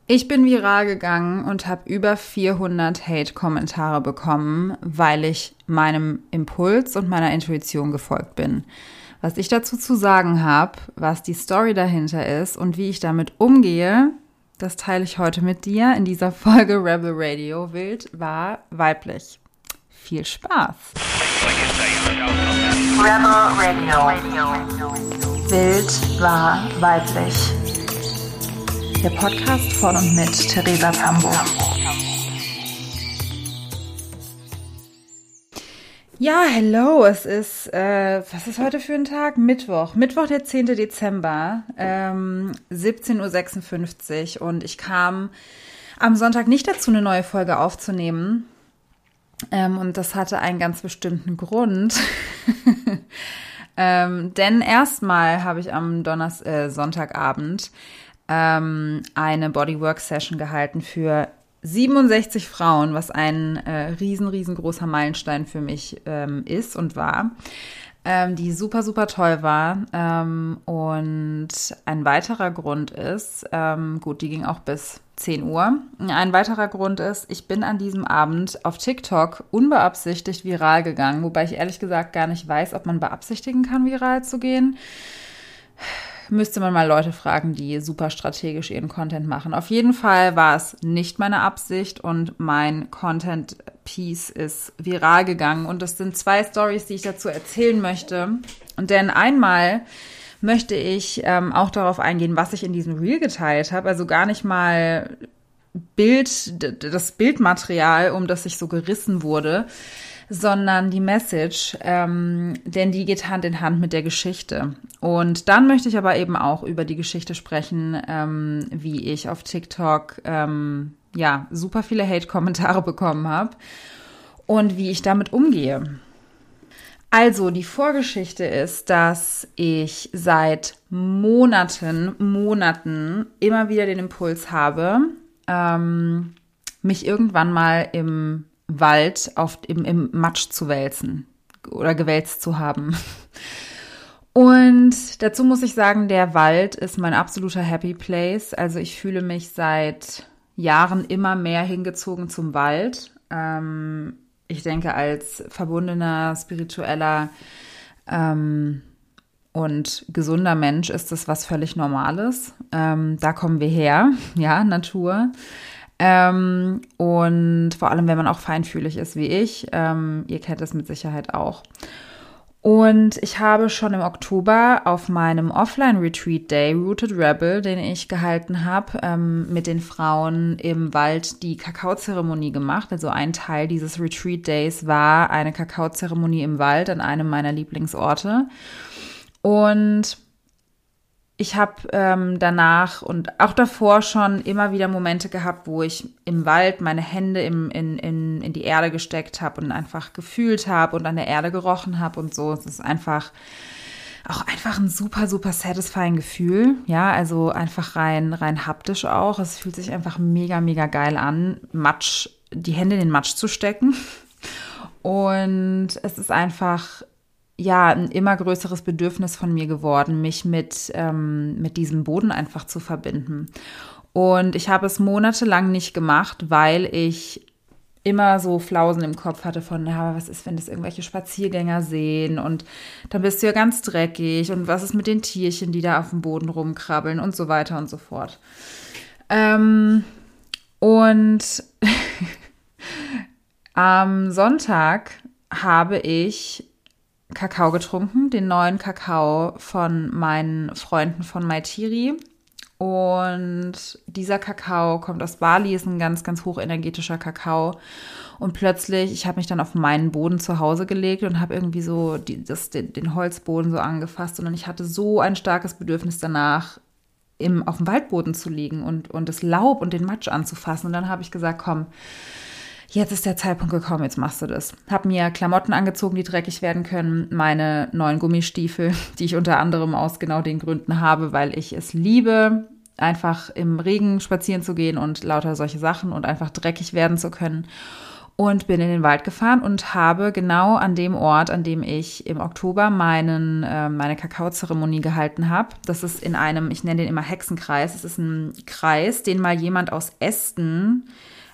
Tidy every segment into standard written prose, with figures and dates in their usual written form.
Ich bin viral gegangen und habe über 400 Hate-Kommentare bekommen, weil ich meinem Impuls und meiner Intuition gefolgt bin. Was ich dazu zu sagen habe, was die Story dahinter ist und wie ich damit umgehe, das teile ich heute mit dir in dieser Folge Rebel Radio. Wild war weiblich. Viel Spaß! Rebel Radio. Wild war weiblich. Der Podcast von und mit Theresa Tambo. Ja, hello, es ist, was ist heute für ein Tag? Mittwoch, der 10. Dezember, 17.56 Uhr und ich kam am Sonntag nicht dazu, eine neue Folge aufzunehmen und das hatte einen ganz bestimmten Grund. Denn erstmal habe ich am Sonntagabend eine Bodywork-Session gehalten für 67 Frauen, was ein riesengroßer Meilenstein für mich ist und war, die super, super toll war. Und ein weiterer Grund ist, die ging auch bis 10 Uhr. Ein weiterer Grund ist, ich bin an diesem Abend auf TikTok unbeabsichtigt viral gegangen, wobei ich ehrlich gesagt gar nicht weiß, ob man beabsichtigen kann, viral zu gehen. Müsste man mal Leute fragen, die super strategisch ihren Content machen. Auf jeden Fall war es nicht meine Absicht und mein Content-Piece ist viral gegangen. Und das sind 2 Storys, die ich dazu erzählen möchte. Und denn einmal möchte ich auch darauf eingehen, was ich in diesem Reel geteilt habe. Also gar nicht mal das Bildmaterial, um das ich so gerissen wurde, sondern die Message, denn die geht Hand in Hand mit der Geschichte. Und dann möchte ich aber eben auch über die Geschichte sprechen, wie ich auf TikTok super viele Hate-Kommentare bekommen habe und wie ich damit umgehe. Also die Vorgeschichte ist, dass ich seit Monaten immer wieder den Impuls habe, mich irgendwann mal im Wald im Matsch zu wälzen oder gewälzt zu haben. Und dazu muss ich sagen, der Wald ist mein absoluter Happy Place. Also ich fühle mich seit Jahren immer mehr hingezogen zum Wald. Ich denke, als verbundener, spiritueller und gesunder Mensch ist das was völlig Normales. Da kommen wir her, ja, Natur. Und vor allem, wenn man auch feinfühlig ist wie ich, ihr kennt das mit Sicherheit auch. Und ich habe schon im Oktober auf meinem Offline-Retreat-Day, Rooted Rebel, den ich gehalten habe, mit den Frauen im Wald die Kakaozeremonie gemacht. Also ein Teil dieses Retreat-Days war eine Kakaozeremonie im Wald an einem meiner Lieblingsorte. Und ich habe danach und auch davor schon immer wieder Momente gehabt, wo ich im Wald meine Hände in die Erde gesteckt habe und einfach gefühlt habe und an der Erde gerochen habe und so. Es ist einfach ein super, super satisfying Gefühl. Ja, also einfach rein haptisch auch. Es fühlt sich einfach mega, mega geil an, die Hände in den Matsch zu stecken. Und es ist einfach ein immer größeres Bedürfnis von mir geworden, mich mit diesem Boden einfach zu verbinden. Und ich habe es monatelang nicht gemacht, weil ich immer so Flausen im Kopf hatte von, was ist, wenn das irgendwelche Spaziergänger sehen und dann bist du ja ganz dreckig und was ist mit den Tierchen, die da auf dem Boden rumkrabbeln und so weiter und so fort. Und am Sonntag habe ich Kakao getrunken, den neuen Kakao von meinen Freunden von Maitiri. Und dieser Kakao kommt aus Bali, ist ein ganz, ganz hochenergetischer Kakao. Und plötzlich, ich habe mich dann auf meinen Boden zu Hause gelegt und habe irgendwie so den Holzboden so angefasst. Und ich hatte so ein starkes Bedürfnis danach, auf dem Waldboden zu liegen und das Laub und den Matsch anzufassen. Und dann habe ich gesagt, komm, jetzt ist der Zeitpunkt gekommen, jetzt machst du das. Hab mir Klamotten angezogen, die dreckig werden können, meine neuen Gummistiefel, die ich unter anderem aus genau den Gründen habe, weil ich es liebe, einfach im Regen spazieren zu gehen und lauter solche Sachen und einfach dreckig werden zu können. und bin in den Wald gefahren und habe genau an dem Ort, an dem ich im Oktober meine Kakaozeremonie gehalten habe. Das ist in einem, ich nenne den immer Hexenkreis. Es ist ein Kreis, den mal jemand aus Ästen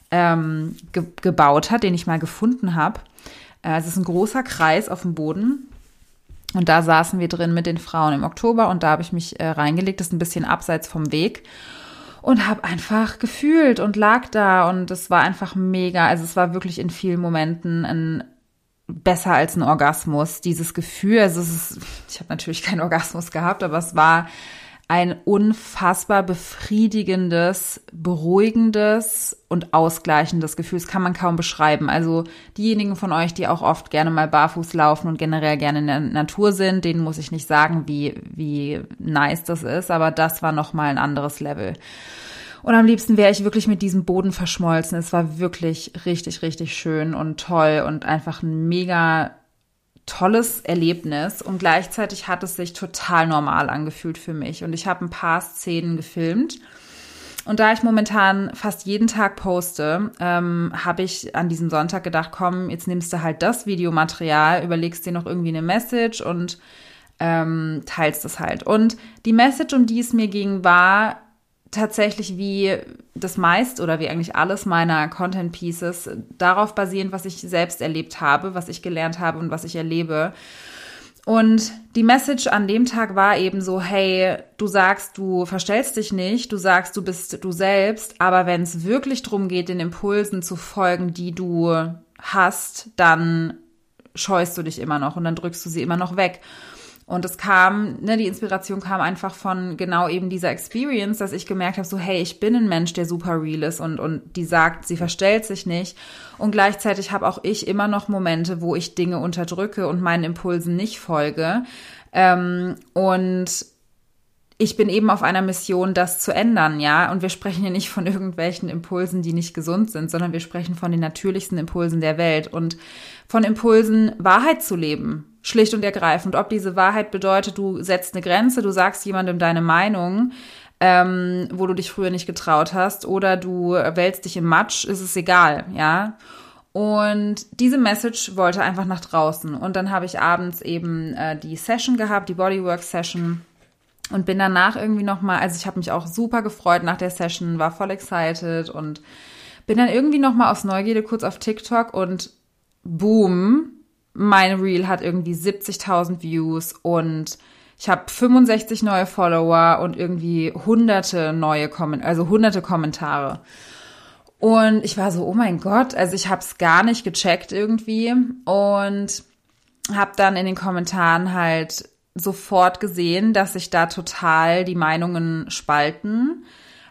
gebaut hat, den ich mal gefunden habe. Es ist ein großer Kreis auf dem Boden. Und da saßen wir drin mit den Frauen im Oktober und da habe ich mich reingelegt. Das ist ein bisschen abseits vom Weg. Und habe einfach gefühlt und lag da und es war einfach mega. Also es war wirklich in vielen Momenten besser als ein Orgasmus, dieses Gefühl. Also ich habe natürlich keinen Orgasmus gehabt, aber es war ein unfassbar befriedigendes, beruhigendes und ausgleichendes Gefühl. Das kann man kaum beschreiben. Also diejenigen von euch, die auch oft gerne mal barfuß laufen und generell gerne in der Natur sind, denen muss ich nicht sagen, wie nice das ist, aber das war nochmal ein anderes Level. Und am liebsten wäre ich wirklich mit diesem Boden verschmolzen. Es war wirklich richtig, richtig schön und toll und einfach ein mega tolles Erlebnis und gleichzeitig hat es sich total normal angefühlt für mich und ich habe ein paar Szenen gefilmt und da ich momentan fast jeden Tag poste, habe ich an diesem Sonntag gedacht, komm, jetzt nimmst du halt das Videomaterial, überlegst dir noch irgendwie eine Message und teilst es halt. Und die Message, um die es mir ging, war tatsächlich wie das meiste oder wie eigentlich alles meiner Content Pieces darauf basierend, was ich selbst erlebt habe, was ich gelernt habe und was ich erlebe. Und die Message an dem Tag war eben so, hey, du sagst, du verstellst dich nicht, du sagst, du bist du selbst, aber wenn es wirklich darum geht, den Impulsen zu folgen, die du hast, dann scheust du dich immer noch und dann drückst du sie immer noch weg. Und es kam, die Inspiration kam einfach von genau eben dieser Experience, dass ich gemerkt habe, so hey, ich bin ein Mensch, der super real ist und die sagt, sie verstellt sich nicht. Und gleichzeitig habe auch ich immer noch Momente, wo ich Dinge unterdrücke und meinen Impulsen nicht folge. Und ich bin eben auf einer Mission, das zu ändern, ja. Und wir sprechen hier nicht von irgendwelchen Impulsen, die nicht gesund sind, sondern wir sprechen von den natürlichsten Impulsen der Welt und von Impulsen, Wahrheit zu leben. Schlicht und ergreifend. Ob diese Wahrheit bedeutet, du setzt eine Grenze, du sagst jemandem deine Meinung, wo du dich früher nicht getraut hast, oder du wälzt dich im Matsch, ist es egal, ja. Und diese Message wollte einfach nach draußen. Und dann habe ich abends eben die Session gehabt, die Bodywork-Session. Und bin danach irgendwie nochmal, also ich habe mich auch super gefreut nach der Session, war voll excited und bin dann irgendwie nochmal aus Neugierde kurz auf TikTok und boom, mein Reel hat irgendwie 70.000 Views und ich habe 65 neue Follower und irgendwie hunderte Kommentare. Und ich war so, oh mein Gott, also ich habe es gar nicht gecheckt irgendwie und habe dann in den Kommentaren halt sofort gesehen, dass sich da total die Meinungen spalten.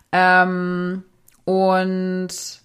Und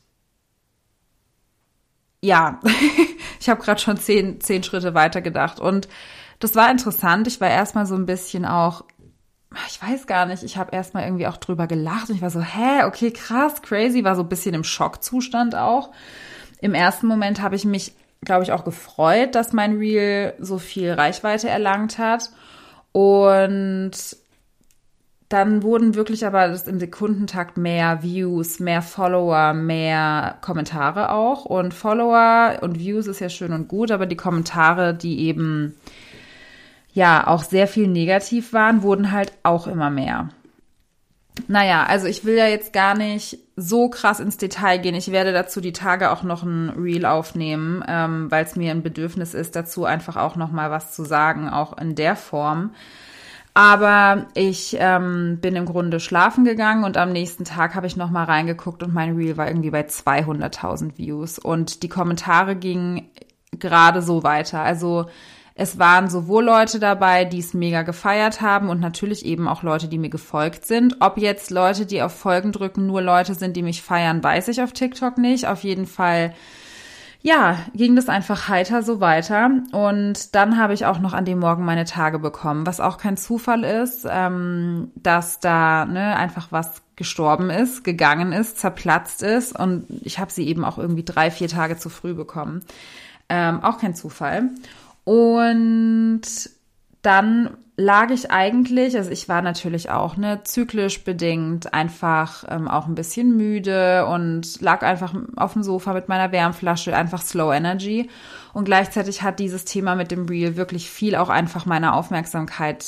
ja, ich habe gerade schon 10 Schritte weiter gedacht. Und das war interessant. Ich war erstmal so ein bisschen auch, ich weiß gar nicht, ich habe erstmal irgendwie auch drüber gelacht. Und ich war so, okay, krass, crazy, war so ein bisschen im Schockzustand auch. Im ersten Moment habe ich mich, glaube ich, auch gefreut, dass mein Reel so viel Reichweite erlangt hat. Und dann wurden wirklich aber im Sekundentakt mehr Views, mehr Follower, mehr Kommentare auch. Und Follower und Views ist ja schön und gut, aber die Kommentare, die eben ja auch sehr viel negativ waren, wurden halt auch immer mehr. Naja, also ich will ja jetzt gar nicht so krass ins Detail gehen. Ich werde dazu die Tage auch noch ein Reel aufnehmen, weil es mir ein Bedürfnis ist, dazu einfach auch noch mal was zu sagen, auch in der Form. Aber ich bin im Grunde schlafen gegangen und am nächsten Tag habe ich noch mal reingeguckt und mein Reel war irgendwie bei 200.000 Views. Und die Kommentare gingen gerade so weiter. Also es waren sowohl Leute dabei, die es mega gefeiert haben und natürlich eben auch Leute, die mir gefolgt sind. Ob jetzt Leute, die auf Folgen drücken, nur Leute sind, die mich feiern, weiß ich auf TikTok nicht. Auf jeden Fall, ja, ging das einfach heiter so weiter. Und dann habe ich auch noch an dem Morgen meine Tage bekommen, was auch kein Zufall ist, dass da einfach was gestorben ist, gegangen ist, zerplatzt ist. Und ich habe sie eben auch irgendwie 3-4 Tage zu früh bekommen. Auch kein Zufall. Und dann lag ich eigentlich, also ich war natürlich auch zyklisch bedingt einfach auch ein bisschen müde und lag einfach auf dem Sofa mit meiner Wärmflasche, einfach Slow Energy. Und gleichzeitig hat dieses Thema mit dem Reel wirklich viel auch einfach meine Aufmerksamkeit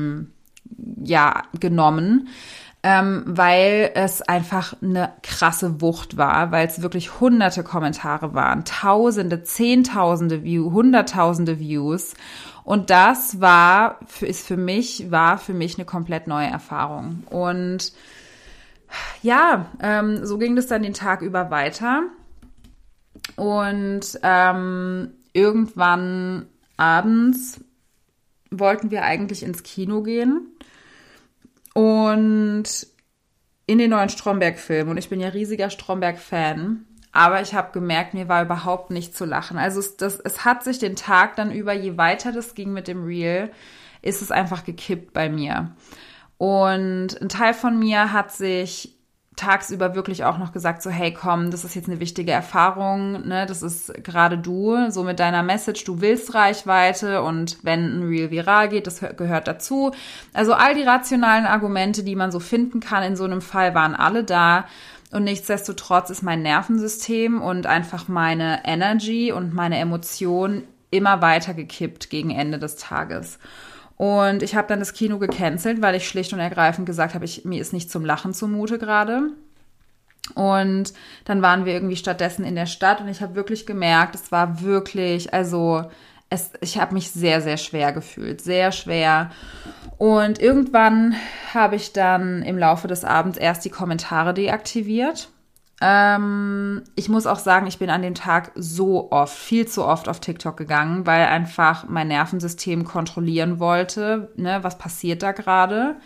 genommen, weil es einfach eine krasse Wucht war, weil es wirklich hunderte Kommentare waren, Tausende, Zehntausende Views, Hunderttausende Views. Und das war für mich eine komplett neue Erfahrung. Und ja, so ging das dann den Tag über weiter. Und irgendwann abends wollten wir eigentlich ins Kino gehen und in den neuen Stromberg-Film. Und ich bin ja riesiger Stromberg-Fan. Aber ich habe gemerkt, mir war überhaupt nicht zu lachen. Also es hat sich den Tag dann über, je weiter das ging mit dem Reel, ist es einfach gekippt bei mir. Und ein Teil von mir hat sich tagsüber wirklich auch noch gesagt, so hey komm, das ist jetzt eine wichtige Erfahrung, ne? Das ist gerade du, so mit deiner Message, du willst Reichweite und wenn ein Reel viral geht, das gehört dazu. Also all die rationalen Argumente, die man so finden kann in so einem Fall, waren alle da. Und nichtsdestotrotz ist mein Nervensystem und einfach meine Energy und meine Emotion immer weiter gekippt gegen Ende des Tages. Und ich habe dann das Kino gecancelt, weil ich schlicht und ergreifend gesagt habe, mir ist nicht zum Lachen zumute gerade. Und dann waren wir irgendwie stattdessen in der Stadt und ich habe wirklich gemerkt, es war wirklich, ich habe mich sehr, sehr schwer gefühlt, sehr schwer. Und irgendwann habe ich dann im Laufe des Abends erst die Kommentare deaktiviert. Ich muss auch sagen, ich bin an dem Tag viel zu oft auf TikTok gegangen, weil einfach mein Nervensystem kontrollieren wollte, ne, was passiert da gerade,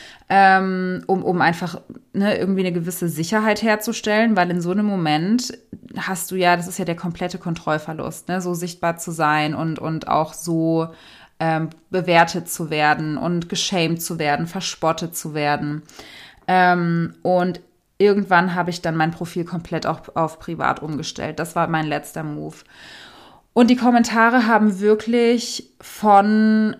um einfach irgendwie eine gewisse Sicherheit herzustellen, weil in so einem Moment hast du ja, das ist ja der komplette Kontrollverlust, ne, so sichtbar zu sein und auch so bewertet zu werden und geschämt zu werden, verspottet zu werden. Und irgendwann habe ich dann mein Profil komplett auf privat umgestellt. Das war mein letzter Move. Und die Kommentare haben wirklich von,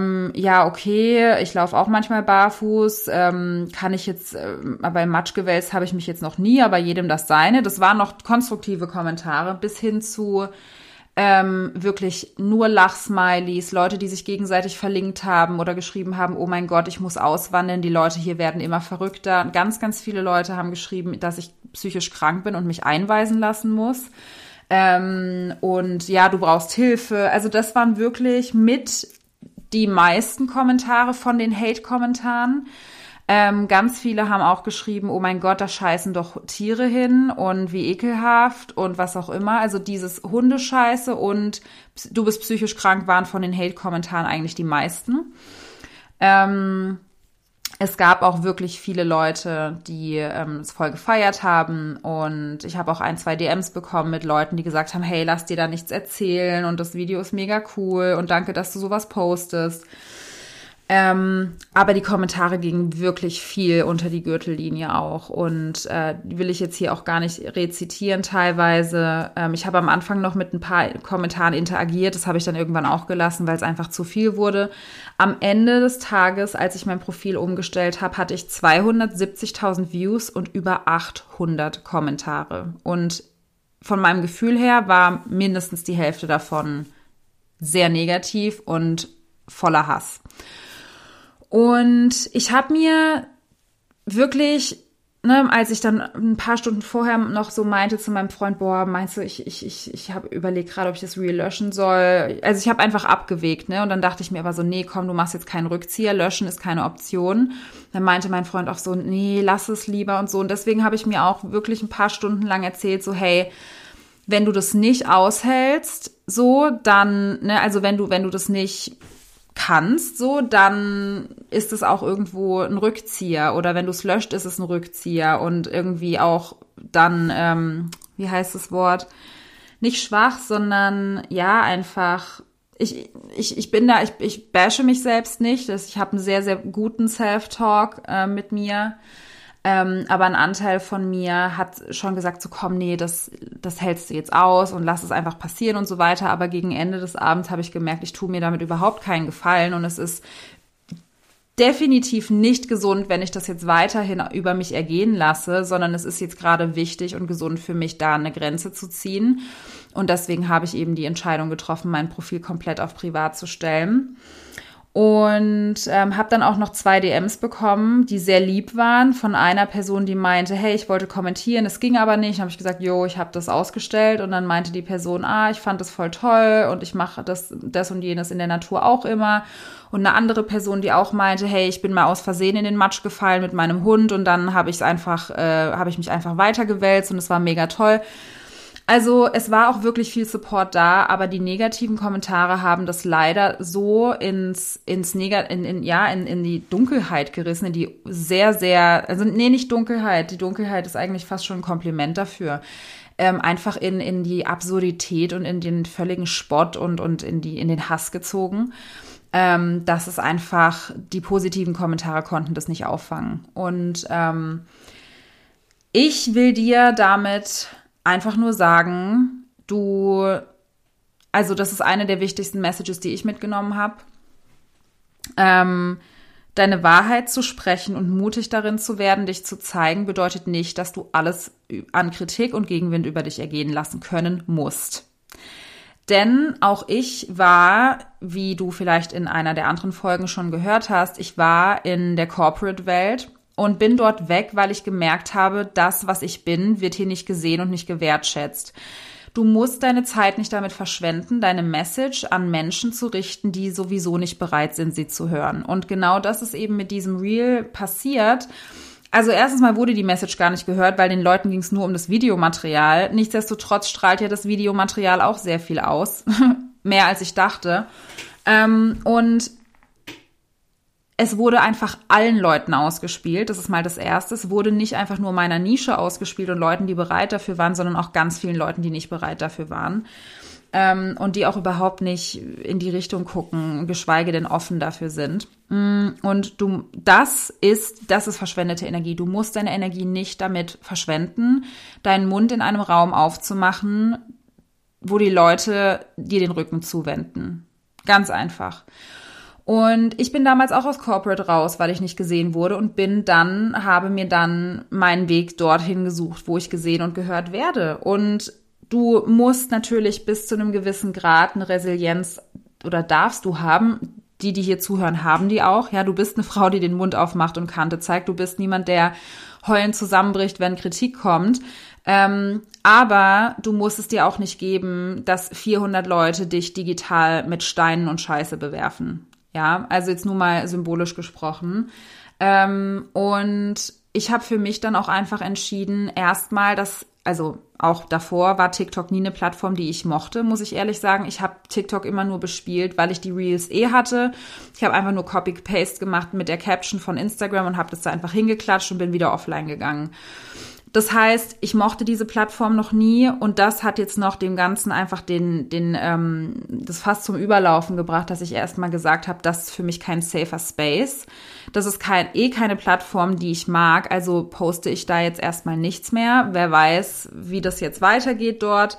okay, ich laufe auch manchmal barfuß, kann ich jetzt, aber im Matsch gewälzt habe ich mich jetzt noch nie, aber jedem das seine. Das waren noch konstruktive Kommentare bis hin zu wirklich nur Lachsmileys, Leute, die sich gegenseitig verlinkt haben oder geschrieben haben, oh mein Gott, ich muss auswandern, die Leute hier werden immer verrückter. Und ganz, ganz viele Leute haben geschrieben, dass ich psychisch krank bin und mich einweisen lassen muss. Und ja, du brauchst Hilfe. Also das waren wirklich mit die meisten Kommentare von den Hate-Kommentaren. Ganz viele haben auch geschrieben, oh mein Gott, da scheißen doch Tiere hin und wie ekelhaft und was auch immer. Also dieses Hundescheiße und du bist psychisch krank waren von den Hate-Kommentaren eigentlich die meisten. Es gab auch wirklich viele Leute, die es voll gefeiert haben und ich habe auch 1-2 DMs bekommen mit Leuten, die gesagt haben, hey, lass dir da nichts erzählen und das Video ist mega cool und danke, dass du sowas postest. Aber die Kommentare gingen wirklich viel unter die Gürtellinie auch und die will ich jetzt hier auch gar nicht rezitieren teilweise. Ich habe am Anfang noch mit ein paar Kommentaren interagiert, das habe ich dann irgendwann auch gelassen, weil es einfach zu viel wurde. Am Ende des Tages, als ich mein Profil umgestellt habe, hatte ich 270.000 Views und über 800 Kommentare. Und von meinem Gefühl her war mindestens die Hälfte davon sehr negativ und voller Hass. Und ich habe mir wirklich, als ich dann ein paar Stunden vorher noch so meinte zu meinem Freund, boah, meinst du, ich habe überlegt gerade, ob ich das Reel löschen soll. Also ich habe einfach abgewegt, und dann dachte ich mir aber so, nee, komm, du machst jetzt keinen Rückzieher, löschen ist keine Option. Dann meinte mein Freund auch so, nee, lass es lieber und so. Und deswegen habe ich mir auch wirklich ein paar Stunden lang erzählt, so, hey, wenn du das nicht aushältst, so, dann, also wenn du das nicht kannst, so, dann ist es auch irgendwo ein Rückzieher oder wenn du es löscht, ist es ein Rückzieher und irgendwie auch dann, wie heißt das Wort, nicht schwach, sondern ja, einfach, ich bin da, ich bashe mich selbst nicht, ich habe einen sehr, sehr guten Self-Talk mit mir, Aber ein Anteil von mir hat schon gesagt, so komm, nee, das hältst du jetzt aus und lass es einfach passieren und so weiter. Aber gegen Ende des Abends habe ich gemerkt, ich tue mir damit überhaupt keinen Gefallen und es ist definitiv nicht gesund, wenn ich das jetzt weiterhin über mich ergehen lasse, sondern es ist jetzt gerade wichtig und gesund für mich, da eine Grenze zu ziehen. Und deswegen habe ich eben die Entscheidung getroffen, mein Profil komplett auf privat zu stellen. Und habe dann auch noch 2 DMs bekommen, die sehr lieb waren, von einer Person, die meinte, hey, ich wollte kommentieren, es ging aber nicht. Dann habe ich gesagt, jo, ich habe das ausgestellt. Und dann meinte die Person, ich fand das voll toll und ich mache das und jenes in der Natur auch immer. Und eine andere Person, die auch meinte, hey, ich bin mal aus Versehen in den Matsch gefallen mit meinem Hund und dann habe ich mich einfach weitergewälzt und es war mega toll. Also es war auch wirklich viel Support da, aber die negativen Kommentare haben das leider so in die Dunkelheit gerissen, in die sehr, sehr, also nee, nicht Dunkelheit, die Dunkelheit ist eigentlich fast schon ein Kompliment dafür, einfach in die Absurdität und in den völligen Spott und in den Hass gezogen. Das ist einfach, die positiven Kommentare konnten das nicht auffangen. Und ich will dir damit einfach nur sagen, das ist eine der wichtigsten Messages, die ich mitgenommen habe. Deine Wahrheit zu sprechen und mutig darin zu werden, dich zu zeigen, bedeutet nicht, dass du alles an Kritik und Gegenwind über dich ergehen lassen können musst. Denn auch ich war, wie du vielleicht in einer der anderen Folgen schon gehört hast, ich war in der Corporate-Welt und bin dort weg, weil ich gemerkt habe, das, was ich bin, wird hier nicht gesehen und nicht gewertschätzt. Du musst deine Zeit nicht damit verschwenden, deine Message an Menschen zu richten, die sowieso nicht bereit sind, sie zu hören. Und genau das ist eben mit diesem Reel passiert. Also erstens mal wurde die Message gar nicht gehört, weil den Leuten ging es nur um das Videomaterial. Nichtsdestotrotz strahlt ja das Videomaterial auch sehr viel aus. Mehr als ich dachte. Und es wurde einfach allen Leuten ausgespielt. Das ist mal das Erste. Es wurde nicht einfach nur meiner Nische ausgespielt und Leuten, die bereit dafür waren, sondern auch ganz vielen Leuten, die nicht bereit dafür waren. Und die auch überhaupt nicht in die Richtung gucken, geschweige denn offen dafür sind. Und das ist verschwendete Energie. Du musst deine Energie nicht damit verschwenden, deinen Mund in einem Raum aufzumachen, wo die Leute dir den Rücken zuwenden. Ganz einfach. Und ich bin damals auch aus Corporate raus, weil ich nicht gesehen wurde und habe mir dann meinen Weg dorthin gesucht, wo ich gesehen und gehört werde. Und du musst natürlich bis zu einem gewissen Grad eine Resilienz oder darfst du haben. Die hier zuhören, haben die auch. Ja, du bist eine Frau, die den Mund aufmacht und Kante zeigt. Du bist niemand, der heulend zusammenbricht, wenn Kritik kommt. Aber du musst es dir auch nicht geben, dass 400 Leute dich digital mit Steinen und Scheiße bewerfen. Ja, also jetzt nur mal symbolisch gesprochen. Und ich habe für mich dann auch einfach entschieden, erstmal, also auch davor war TikTok nie eine Plattform, die ich mochte, muss ich ehrlich sagen. Ich habe TikTok immer nur bespielt, weil ich die Reels hatte. Ich habe einfach nur Copy-Paste gemacht mit der Caption von Instagram und habe das da einfach hingeklatscht und bin wieder offline gegangen. Das heißt, ich mochte diese Plattform noch nie und das hat jetzt noch dem Ganzen einfach das Fass zum Überlaufen gebracht, dass ich erstmal gesagt habe, das ist für mich kein safer Space. Das ist keine Plattform, die ich mag, also poste ich da jetzt erstmal nichts mehr. Wer weiß, wie das jetzt weitergeht dort.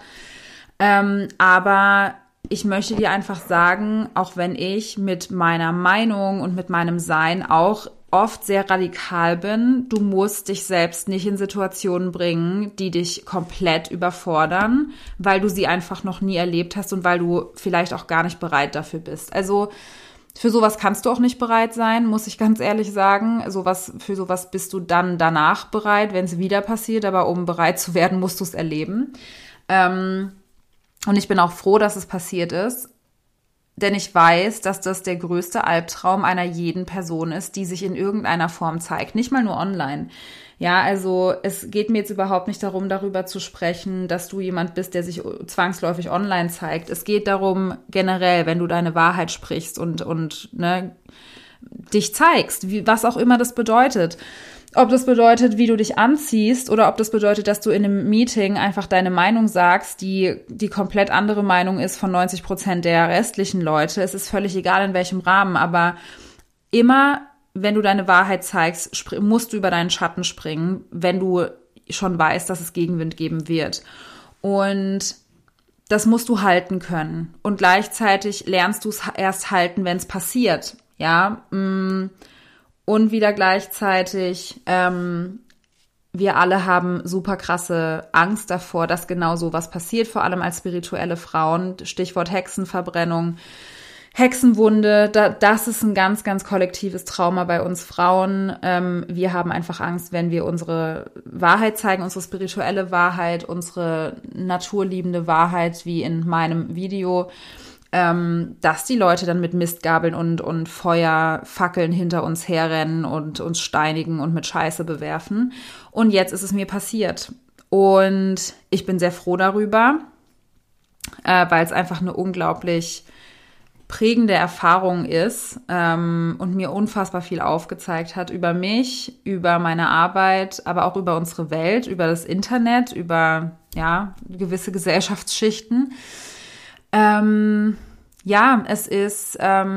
Aber ich möchte dir einfach sagen, auch wenn ich mit meiner Meinung und mit meinem Sein auch oft sehr radikal bin, du musst dich selbst nicht in Situationen bringen, die dich komplett überfordern, weil du sie einfach noch nie erlebt hast und weil du vielleicht auch gar nicht bereit dafür bist. Also für sowas kannst du auch nicht bereit sein, muss ich ganz ehrlich sagen. Für sowas bist du dann danach bereit, wenn es wieder passiert, aber um bereit zu werden, musst du es erleben. Und ich bin auch froh, dass es passiert ist. Denn ich weiß, dass das der größte Albtraum einer jeden Person ist, die sich in irgendeiner Form zeigt. Nicht mal nur online. Ja, also es geht mir jetzt überhaupt nicht darum, darüber zu sprechen, dass du jemand bist, der sich zwangsläufig online zeigt. Es geht darum, generell, wenn du deine Wahrheit sprichst und dich zeigst, was auch immer das bedeutet. Ob das bedeutet, wie du dich anziehst oder ob das bedeutet, dass du in einem Meeting einfach deine Meinung sagst, die komplett andere Meinung ist von 90% der restlichen Leute. Es ist völlig egal, in welchem Rahmen, aber immer wenn du deine Wahrheit zeigst, musst du über deinen Schatten springen, wenn du schon weißt, dass es Gegenwind geben wird. Und das musst du halten können. Und gleichzeitig lernst du es erst halten, wenn es passiert. Ja. Und wieder gleichzeitig, wir alle haben super krasse Angst davor, dass genau so was passiert, vor allem als spirituelle Frauen. Stichwort Hexenverbrennung, Hexenwunde, das ist ein ganz, ganz kollektives Trauma bei uns Frauen. Wir haben einfach Angst, wenn wir unsere Wahrheit zeigen, unsere spirituelle Wahrheit, unsere naturliebende Wahrheit, wie in meinem Video, dass die Leute dann mit Mistgabeln und Feuerfackeln hinter uns herrennen und uns steinigen und mit Scheiße bewerfen. Und jetzt ist es mir passiert. Und ich bin sehr froh darüber, weil es einfach eine unglaublich prägende Erfahrung ist und mir unfassbar viel aufgezeigt hat über mich, über meine Arbeit, aber auch über unsere Welt, über das Internet, über gewisse Gesellschaftsschichten. Es ist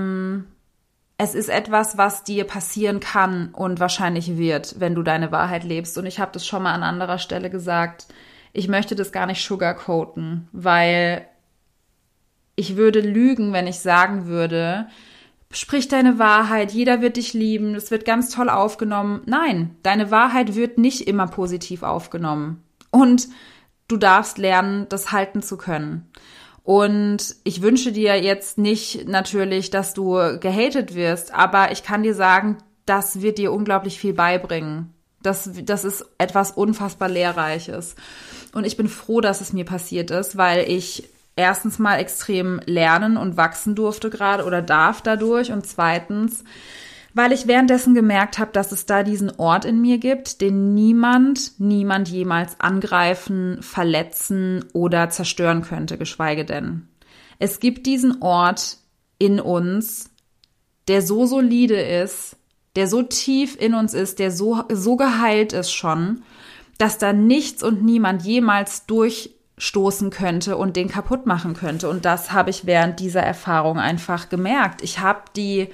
etwas, was dir passieren kann und wahrscheinlich wird, wenn du deine Wahrheit lebst. Und ich habe das schon mal an anderer Stelle gesagt, ich möchte das gar nicht sugarcoaten, weil ich würde lügen, wenn ich sagen würde, sprich deine Wahrheit, jeder wird dich lieben, es wird ganz toll aufgenommen. Nein, deine Wahrheit wird nicht immer positiv aufgenommen. Und du darfst lernen, das halten zu können. Und ich wünsche dir jetzt nicht natürlich, dass du gehatet wirst, aber ich kann dir sagen, das wird dir unglaublich viel beibringen. Das ist etwas unfassbar Lehrreiches. Und ich bin froh, dass es mir passiert ist, weil ich erstens mal extrem lernen und wachsen durfte gerade oder darf dadurch. Und zweitens, weil ich währenddessen gemerkt habe, dass es da diesen Ort in mir gibt, den niemand jemals angreifen, verletzen oder zerstören könnte, geschweige denn. Es gibt diesen Ort in uns, der so solide ist, der so tief in uns ist, der so geheilt ist schon, dass da nichts und niemand jemals durchstoßen könnte und den kaputt machen könnte. Und das habe ich während dieser Erfahrung einfach gemerkt. Ich habe die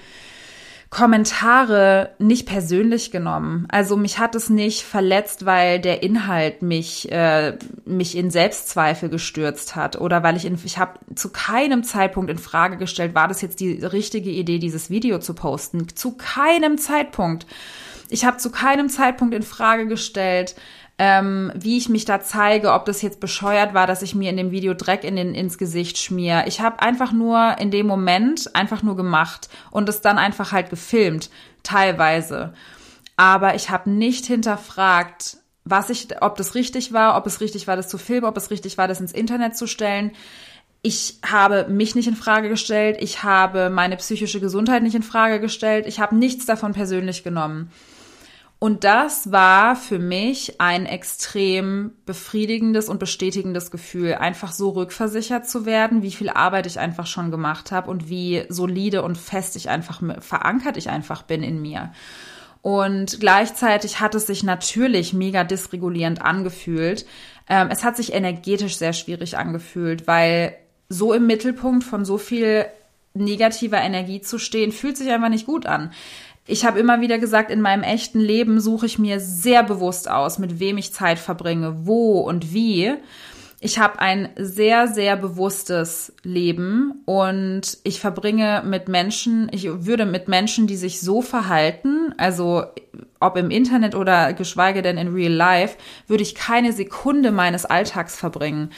Kommentare nicht persönlich genommen. Also mich hat es nicht verletzt, weil der Inhalt mich in Selbstzweifel gestürzt hat oder weil ich habe zu keinem Zeitpunkt in Frage gestellt, war das jetzt die richtige Idee, dieses Video zu posten? Zu keinem Zeitpunkt. Ich habe zu keinem Zeitpunkt in Frage gestellt, wie ich mich da zeige, ob das jetzt bescheuert war, dass ich mir in dem Video Dreck ins Gesicht schmier. Ich habe einfach nur in dem Moment einfach nur gemacht und es dann einfach halt gefilmt, teilweise. Aber ich habe nicht hinterfragt, ob das richtig war, ob es richtig war, das zu filmen, ob es richtig war, das ins Internet zu stellen. Ich habe mich nicht in Frage gestellt, ich habe meine psychische Gesundheit nicht in Frage gestellt, ich habe nichts davon persönlich genommen. Und das war für mich ein extrem befriedigendes und bestätigendes Gefühl, einfach so rückversichert zu werden, wie viel Arbeit ich einfach schon gemacht habe und wie solide und fest verankert ich einfach bin in mir. Und gleichzeitig hat es sich natürlich mega dysregulierend angefühlt. Es hat sich energetisch sehr schwierig angefühlt, weil so im Mittelpunkt von so viel negativer Energie zu stehen, fühlt sich einfach nicht gut an. Ich habe immer wieder gesagt, in meinem echten Leben suche ich mir sehr bewusst aus, mit wem ich Zeit verbringe, wo und wie. Ich habe ein sehr, sehr bewusstes Leben und ich würde mit Menschen, die sich so verhalten, also ob im Internet oder geschweige denn in real life, würde ich keine Sekunde meines Alltags verbringen.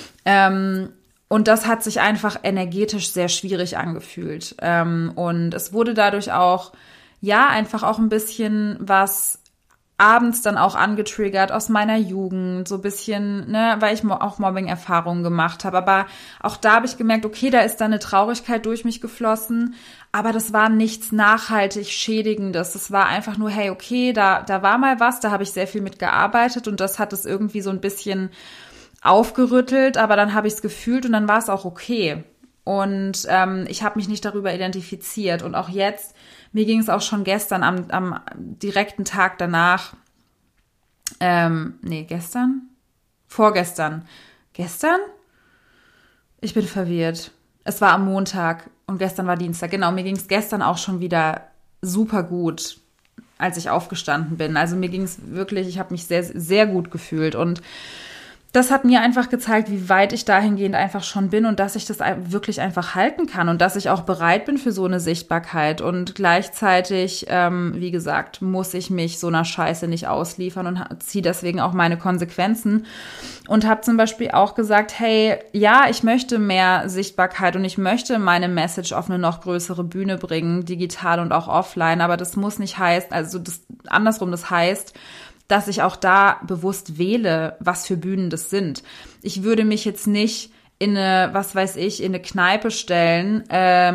Und das hat sich einfach energetisch sehr schwierig angefühlt. Und es wurde dadurch auch einfach auch ein bisschen was abends dann auch angetriggert aus meiner Jugend, so ein bisschen, weil ich auch Mobbing-Erfahrungen gemacht habe. Aber auch da habe ich gemerkt, okay, da ist dann eine Traurigkeit durch mich geflossen, aber das war nichts nachhaltig Schädigendes. Das war einfach nur, hey, okay, da war mal was, da habe ich sehr viel mit gearbeitet und das hat es irgendwie so ein bisschen aufgerüttelt, aber dann habe ich es gefühlt und dann war es auch okay. Und ich habe mich nicht darüber identifiziert. Und auch jetzt, mir ging es auch schon gestern am direkten Tag danach, vorgestern. Gestern? Ich bin verwirrt. Es war am Montag und gestern war Dienstag. Genau, mir ging es gestern auch schon wieder super gut, als ich aufgestanden bin. Also mir ging es wirklich, ich habe mich sehr, sehr gut gefühlt und das hat mir einfach gezeigt, wie weit ich dahingehend einfach schon bin und dass ich das wirklich einfach halten kann und dass ich auch bereit bin für so eine Sichtbarkeit. Und gleichzeitig, wie gesagt, muss ich mich so einer Scheiße nicht ausliefern und ziehe deswegen auch meine Konsequenzen. Und habe zum Beispiel auch gesagt, hey, ja, ich möchte mehr Sichtbarkeit und ich möchte meine Message auf eine noch größere Bühne bringen, digital und auch offline. Aber das muss nicht heißen, also das heißt, dass ich auch da bewusst wähle, was für Bühnen das sind. Ich würde mich jetzt nicht in eine Kneipe stellen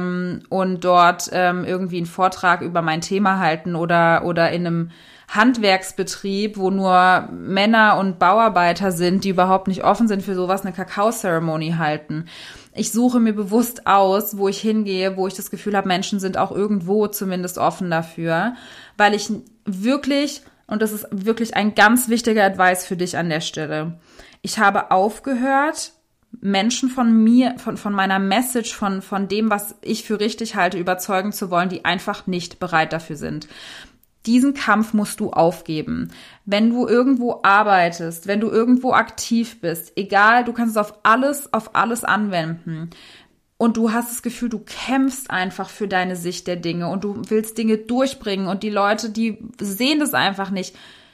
und dort irgendwie einen Vortrag über mein Thema halten oder in einem Handwerksbetrieb, wo nur Männer und Bauarbeiter sind, die überhaupt nicht offen sind für sowas, eine Kakaozeremonie halten. Ich suche mir bewusst aus, wo ich hingehe, wo ich das Gefühl habe, Menschen sind auch irgendwo zumindest offen dafür, weil ich wirklich, und das ist wirklich ein ganz wichtiger Advice für dich an der Stelle, ich habe aufgehört, Menschen von mir, von meiner Message, von dem, was ich für richtig halte, überzeugen zu wollen, die einfach nicht bereit dafür sind. Diesen Kampf musst du aufgeben. Wenn du irgendwo arbeitest, wenn du irgendwo aktiv bist, egal, du kannst es auf alles anwenden. Und du hast das Gefühl, du kämpfst einfach für deine Sicht der Dinge und du willst Dinge durchbringen und die Leute, die sehen das einfach nicht.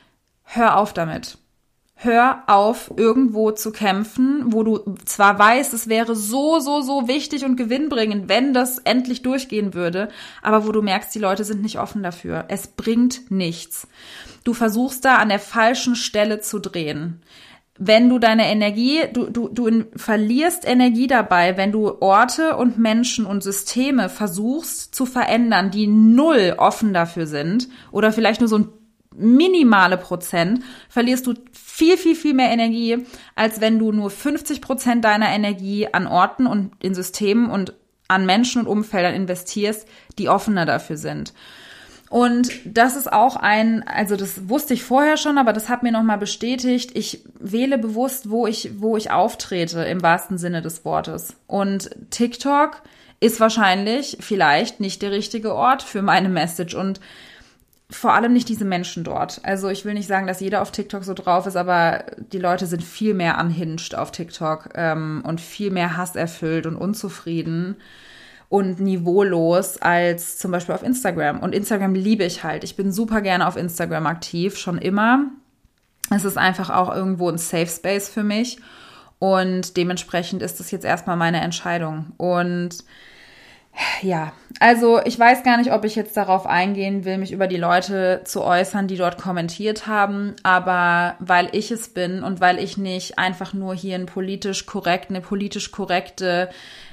Hör auf damit. Hör auf, irgendwo zu kämpfen, wo du zwar weißt, es wäre so wichtig und gewinnbringend, wenn das endlich durchgehen würde, aber wo du merkst, die Leute sind nicht offen dafür. Es bringt nichts. Du versuchst da an der falschen Stelle zu drehen. Wenn du deine Energie, du verlierst Energie dabei, wenn du Orte und Menschen und Systeme versuchst zu verändern, die null offen dafür sind oder vielleicht nur so ein minimale Prozent, verlierst du viel mehr Energie, als wenn du nur 50% deiner Energie an Orten und in Systemen und an Menschen und Umfeldern investierst, die offener dafür sind. Und das ist auch also das wusste ich vorher schon, aber das hat mir nochmal bestätigt, ich wähle bewusst, wo ich auftrete, im wahrsten Sinne des Wortes. Und TikTok ist vielleicht nicht der richtige Ort für meine Message und vor allem nicht diese Menschen dort. Also ich will nicht sagen, dass jeder auf TikTok so drauf ist, aber die Leute sind viel mehr unhinged auf TikTok und viel mehr hasserfüllt und unzufrieden und niveaulos als zum Beispiel auf Instagram. Und Instagram liebe ich halt. Ich bin super gerne auf Instagram aktiv, schon immer. Es ist einfach auch irgendwo ein Safe Space für mich und dementsprechend ist das jetzt erstmal meine Entscheidung. Und ja, also ich weiß gar nicht, ob ich jetzt darauf eingehen will, mich über die Leute zu äußern, die dort kommentiert haben, aber weil ich es bin und weil ich nicht einfach nur hier eine politisch korrekte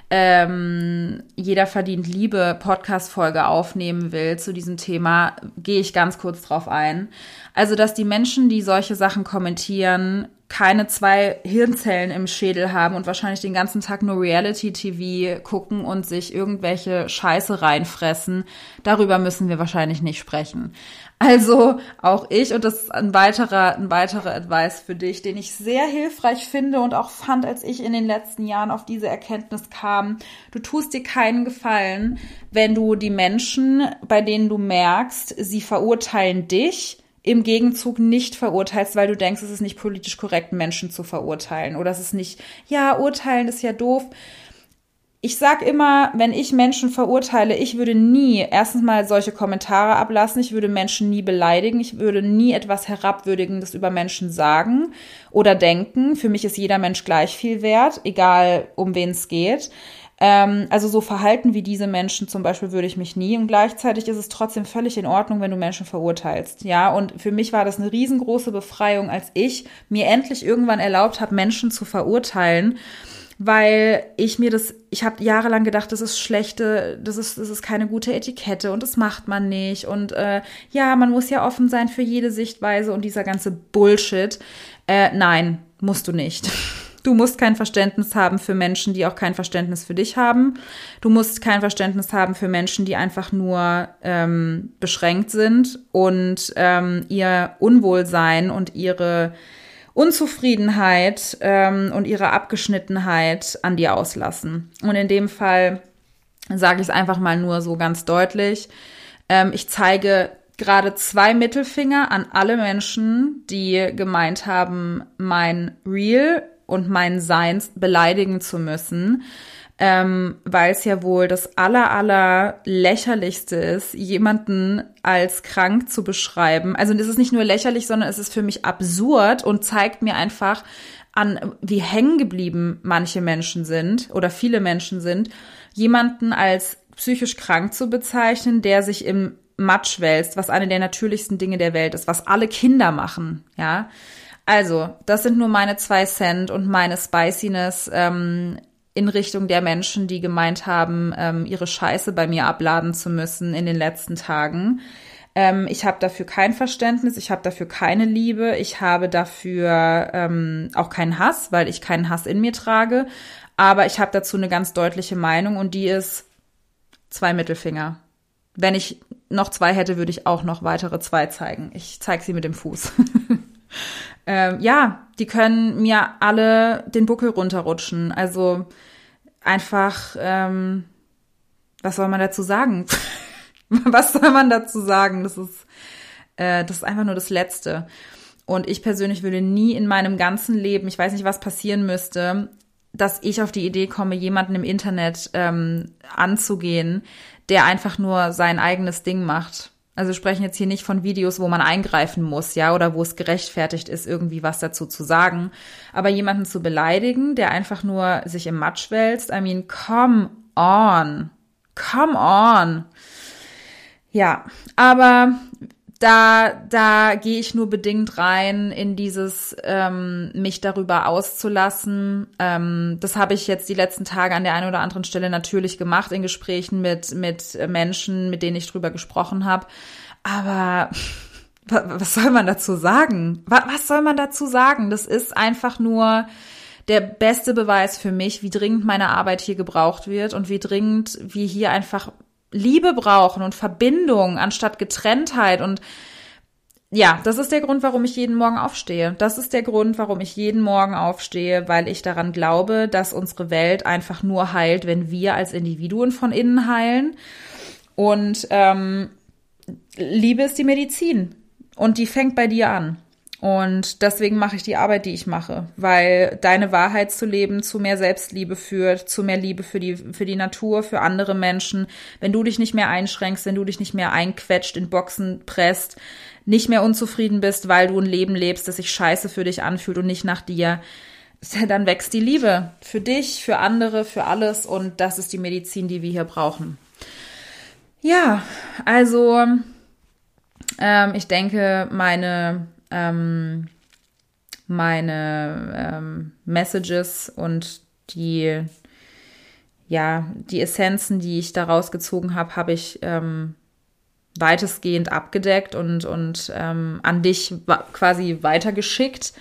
Jeder verdient Liebe Podcast-Folge aufnehmen will zu diesem Thema, gehe ich ganz kurz drauf ein. Also, dass die Menschen, die solche Sachen kommentieren, keine 2 Hirnzellen im Schädel haben und wahrscheinlich den ganzen Tag nur Reality-TV gucken und sich irgendwelche Scheiße reinfressen, darüber müssen wir wahrscheinlich nicht sprechen. Also auch ich, und das ist ein weiterer Advice für dich, den ich sehr hilfreich finde und auch fand, als ich in den letzten Jahren auf diese Erkenntnis kam. Du tust dir keinen Gefallen, wenn du die Menschen, bei denen du merkst, sie verurteilen dich, im Gegenzug nicht verurteilst, weil du denkst, es ist nicht politisch korrekt, Menschen zu verurteilen. Oder es ist nicht, ja, urteilen ist ja doof. Ich sag immer, wenn ich Menschen verurteile, ich würde nie erstens mal solche Kommentare ablassen, ich würde Menschen nie beleidigen, ich würde nie etwas Herabwürdigendes über Menschen sagen oder denken. Für mich ist jeder Mensch gleich viel wert, egal um wen es geht. Also so Verhalten wie diese Menschen zum Beispiel würde ich mich nie, und gleichzeitig ist es trotzdem völlig in Ordnung, wenn du Menschen verurteilst. Ja, und für mich war das eine riesengroße Befreiung, als ich mir endlich irgendwann erlaubt habe, Menschen zu verurteilen, weil ich habe jahrelang gedacht, das ist das ist keine gute Etikette und das macht man nicht und ja, man muss ja offen sein für jede Sichtweise und dieser ganze Bullshit. Nein, musst du nicht. Du musst kein Verständnis haben für Menschen, die auch kein Verständnis für dich haben. Du musst kein Verständnis haben für Menschen, die einfach nur beschränkt sind und ihr Unwohlsein und ihre Unzufriedenheit und ihre Abgeschnittenheit an dir auslassen. Und in dem Fall sage ich es einfach mal nur so ganz deutlich. Ich zeige gerade 2 Mittelfinger an alle Menschen, die gemeint haben, mein Real und mein Sein beleidigen zu müssen, weil es ja wohl das aller lächerlichste ist, jemanden als krank zu beschreiben. Also es ist nicht nur lächerlich, sondern es ist für mich absurd und zeigt mir einfach an, wie hängen geblieben manche Menschen sind oder viele Menschen sind, jemanden als psychisch krank zu bezeichnen, der sich im Matsch wälzt, was eine der natürlichsten Dinge der Welt ist, was alle Kinder machen, ja. Also, das sind nur meine 2 Cent und meine Spiciness in Richtung der Menschen, die gemeint haben, ihre Scheiße bei mir abladen zu müssen in den letzten Tagen. Ich habe dafür kein Verständnis, ich habe dafür keine Liebe, ich habe dafür auch keinen Hass, weil ich keinen Hass in mir trage. Aber ich habe dazu eine ganz deutliche Meinung und die ist 2 Mittelfinger. Wenn ich noch 2 hätte, würde ich auch noch weitere 2 zeigen. Ich zeige sie mit dem Fuß. Ja, die können mir alle den Buckel runterrutschen. Also einfach, was soll man dazu sagen? Was soll man dazu sagen? Das ist einfach nur das Letzte. Und ich persönlich würde nie in meinem ganzen Leben, ich weiß nicht, was passieren müsste, dass ich auf die Idee komme, jemanden im Internet anzugehen, der einfach nur sein eigenes Ding macht. Also wir sprechen jetzt hier nicht von Videos, wo man eingreifen muss, ja, oder wo es gerechtfertigt ist, irgendwie was dazu zu sagen. Aber jemanden zu beleidigen, der einfach nur sich im Matsch wälzt, I mean, come on. Come on. Ja, aber da gehe ich nur bedingt rein in dieses, mich darüber auszulassen. Das habe ich jetzt die letzten Tage an der einen oder anderen Stelle natürlich gemacht in Gesprächen mit Menschen, mit denen ich drüber gesprochen habe. Aber was soll man dazu sagen? Was soll man dazu sagen? Das ist einfach nur der beste Beweis für mich, wie dringend meine Arbeit hier gebraucht wird und wie dringend wir hier einfach Liebe brauchen und Verbindung anstatt Getrenntheit. Und ja, das ist der Grund, warum ich jeden Morgen aufstehe. Das ist der Grund, warum ich jeden Morgen aufstehe, weil ich daran glaube, dass unsere Welt einfach nur heilt, wenn wir als Individuen von innen heilen. Und Liebe ist die Medizin und die fängt bei dir an. Und deswegen mache ich die Arbeit, die ich mache, weil deine Wahrheit zu leben zu mehr Selbstliebe führt, zu mehr Liebe für die Natur, für andere Menschen. Wenn du dich nicht mehr einschränkst, wenn du dich nicht mehr einquetscht, in Boxen presst, nicht mehr unzufrieden bist, weil du ein Leben lebst, das sich scheiße für dich anfühlt und nicht nach dir, dann wächst die Liebe für dich, für andere, für alles. Und das ist die Medizin, die wir hier brauchen. Ja, also ich denke, meine Messages und die Essenzen, die ich daraus gezogen habe, habe ich weitestgehend abgedeckt und an dich quasi weitergeschickt.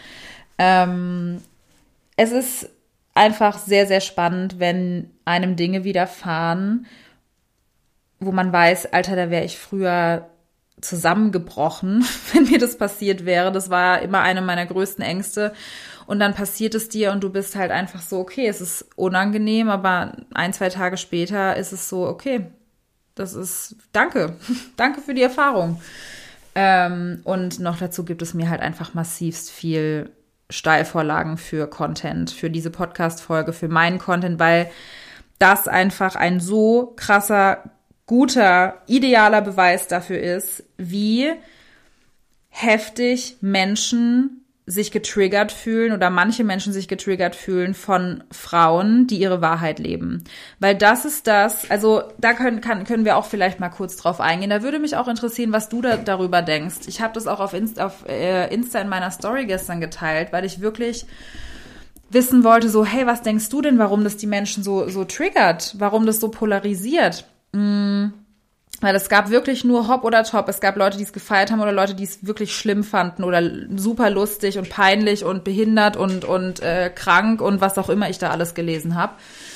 Es ist einfach sehr, sehr spannend, wenn einem Dinge widerfahren, wo man weiß, Alter, da wäre ich früher zusammengebrochen, wenn mir das passiert wäre. Das war immer eine meiner größten Ängste. Und dann passiert es dir und du bist halt einfach so, okay, es ist unangenehm, aber 1-2 Tage später ist es so, okay, das ist, danke für die Erfahrung. Und noch dazu gibt es mir halt einfach massivst viel Steilvorlagen für Content, für diese Podcast-Folge, für meinen Content, weil das einfach ein so krasser, guter, idealer Beweis dafür ist, wie heftig Menschen sich getriggert fühlen oder manche Menschen sich getriggert fühlen von Frauen, die ihre Wahrheit leben. Weil das ist das, also da können wir auch vielleicht mal kurz drauf eingehen. Da würde mich auch interessieren, was du darüber denkst. Ich habe das auch auf Insta in meiner Story gestern geteilt, weil ich wirklich wissen wollte, so, hey, was denkst du denn, warum das die Menschen so triggert? Warum das so polarisiert? Weil es gab wirklich nur Hop oder Top. Es gab Leute, die es gefeiert haben oder Leute, die es wirklich schlimm fanden oder super lustig und peinlich und behindert und krank und was auch immer ich da alles gelesen habe.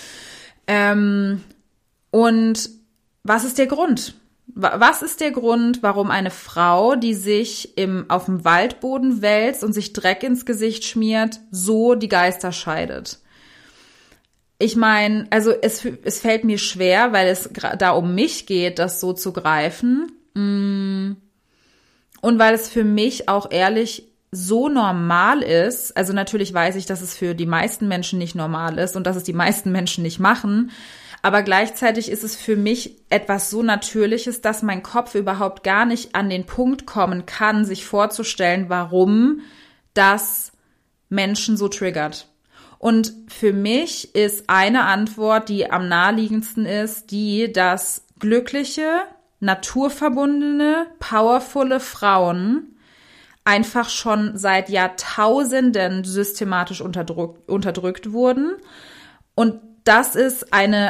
Und was ist der Grund? Was ist der Grund, warum eine Frau, die sich auf dem Waldboden wälzt und sich Dreck ins Gesicht schmiert, so die Geister scheidet? Ich meine, also es fällt mir schwer, weil es da um mich geht, das so zu greifen. Und weil es für mich auch ehrlich so normal ist, also natürlich weiß ich, dass es für die meisten Menschen nicht normal ist und dass es die meisten Menschen nicht machen, aber gleichzeitig ist es für mich etwas so Natürliches, dass mein Kopf überhaupt gar nicht an den Punkt kommen kann, sich vorzustellen, warum das Menschen so triggert. Und für mich ist eine Antwort, die am naheliegendsten ist, die, dass glückliche, naturverbundene, powervolle Frauen einfach schon seit Jahrtausenden systematisch unterdrückt wurden. Und das ist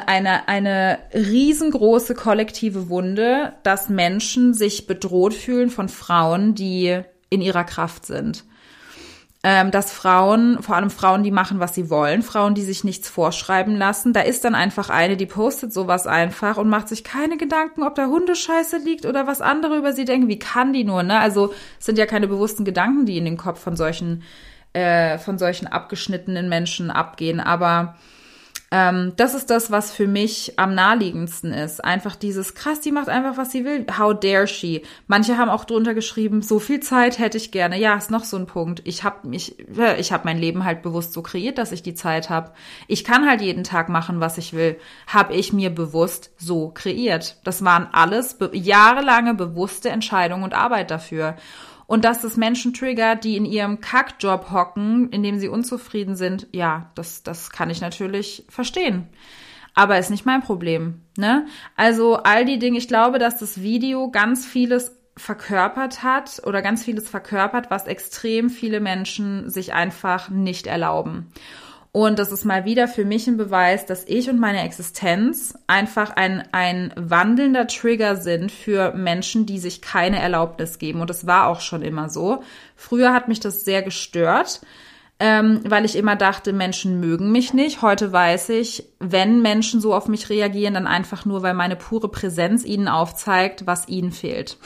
eine riesengroße kollektive Wunde, dass Menschen sich bedroht fühlen von Frauen, die in ihrer Kraft sind. Dass Frauen, vor allem Frauen, die machen, was sie wollen, Frauen, die sich nichts vorschreiben lassen, da ist dann einfach eine, die postet sowas einfach und macht sich keine Gedanken, ob da Hundescheiße liegt oder was andere über sie denken. Wie kann die nur, ne? Also es sind ja keine bewussten Gedanken, die in den Kopf von solchen abgeschnittenen Menschen abgehen, aber das ist das, was für mich am naheliegendsten ist. Einfach dieses, krass, die macht einfach, was sie will. How dare she? Manche haben auch drunter geschrieben, so viel Zeit hätte ich gerne. Ja, ist noch so ein Punkt. Ich hab mein Leben halt bewusst so kreiert, dass ich die Zeit habe. Ich kann halt jeden Tag machen, was ich will. Habe ich mir bewusst so kreiert. Das waren alles jahrelange bewusste Entscheidungen und Arbeit dafür. Und dass das Menschen triggert, die in ihrem Kackjob hocken, in dem sie unzufrieden sind, ja, das kann ich natürlich verstehen. Aber ist nicht mein Problem, ne? Also all die Dinge, ich glaube, dass das Video ganz vieles verkörpert hat oder ganz vieles verkörpert, was extrem viele Menschen sich einfach nicht erlauben. Und das ist mal wieder für mich ein Beweis, dass ich und meine Existenz einfach ein wandelnder Trigger sind für Menschen, die sich keine Erlaubnis geben. Und das war auch schon immer so. Früher hat mich das sehr gestört, weil ich immer dachte, Menschen mögen mich nicht. Heute weiß ich, wenn Menschen so auf mich reagieren, dann einfach nur, weil meine pure Präsenz ihnen aufzeigt, was ihnen fehlt.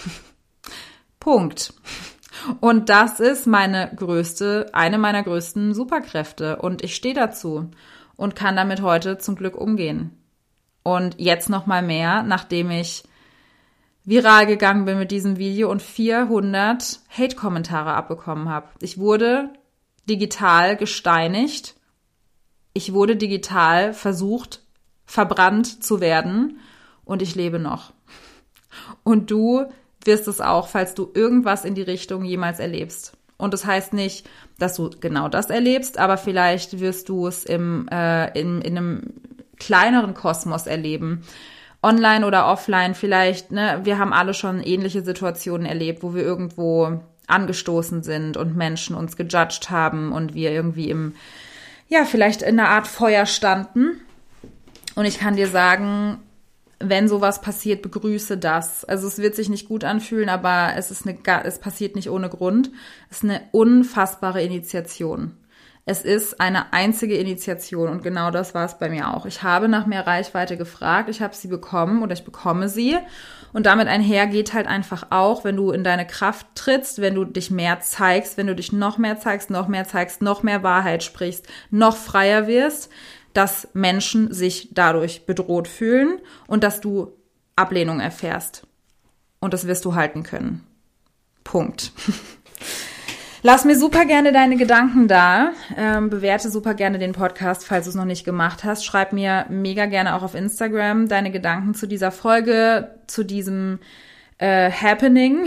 Punkt. Und das ist eine meiner größten Superkräfte. Und ich stehe dazu und kann damit heute zum Glück umgehen. Und jetzt noch mal mehr, nachdem ich viral gegangen bin mit diesem Video und 400 Hate-Kommentare abbekommen habe. Ich wurde digital gesteinigt. Ich wurde digital versucht, verbrannt zu werden. Und ich lebe noch. Und du wirst es auch, falls du irgendwas in die Richtung jemals erlebst. Und das heißt nicht, dass du genau das erlebst, aber vielleicht wirst du es in einem kleineren Kosmos erleben. Online oder offline vielleicht, ne? Wir haben alle schon ähnliche Situationen erlebt, wo wir irgendwo angestoßen sind und Menschen uns gejudged haben und wir irgendwie vielleicht in einer Art Feuer standen. Und ich kann dir sagen, wenn sowas passiert, begrüße das. Also es wird sich nicht gut anfühlen, aber es passiert nicht ohne Grund. Es ist eine unfassbare Initiation. Es ist eine einzige Initiation und genau das war es bei mir auch. Ich habe nach mehr Reichweite gefragt, ich habe sie bekommen oder ich bekomme sie. Und damit einher geht halt einfach auch, wenn du in deine Kraft trittst, wenn du dich mehr zeigst, wenn du dich noch mehr zeigst, noch mehr Wahrheit sprichst, noch freier wirst, dass Menschen sich dadurch bedroht fühlen und dass du Ablehnung erfährst. Und das wirst du halten können. Punkt. Lass mir super gerne deine Gedanken da. Bewerte super gerne den Podcast, falls du es noch nicht gemacht hast. Schreib mir mega gerne auch auf Instagram deine Gedanken zu dieser Folge, zu diesem Happening.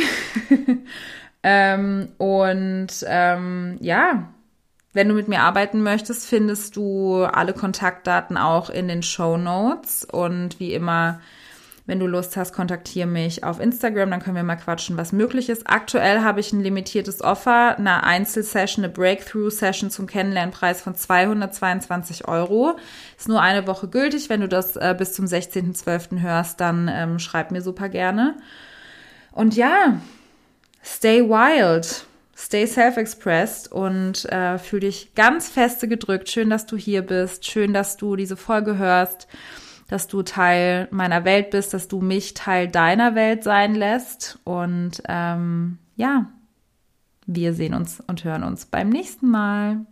Wenn du mit mir arbeiten möchtest, findest du alle Kontaktdaten auch in den Shownotes. Und wie immer, wenn du Lust hast, kontaktiere mich auf Instagram, dann können wir mal quatschen, was möglich ist. Aktuell habe ich ein limitiertes Offer, eine Einzelsession, eine Breakthrough-Session zum Kennenlernpreis von 222 €. Ist nur eine Woche gültig. Wenn du das bis zum 16.12. hörst, dann schreib mir super gerne. Und ja, stay wild. Stay self-expressed und fühl dich ganz feste gedrückt. Schön, dass du hier bist. Schön, dass du diese Folge hörst, dass du Teil meiner Welt bist, dass du mich Teil deiner Welt sein lässt. Und wir sehen uns und hören uns beim nächsten Mal.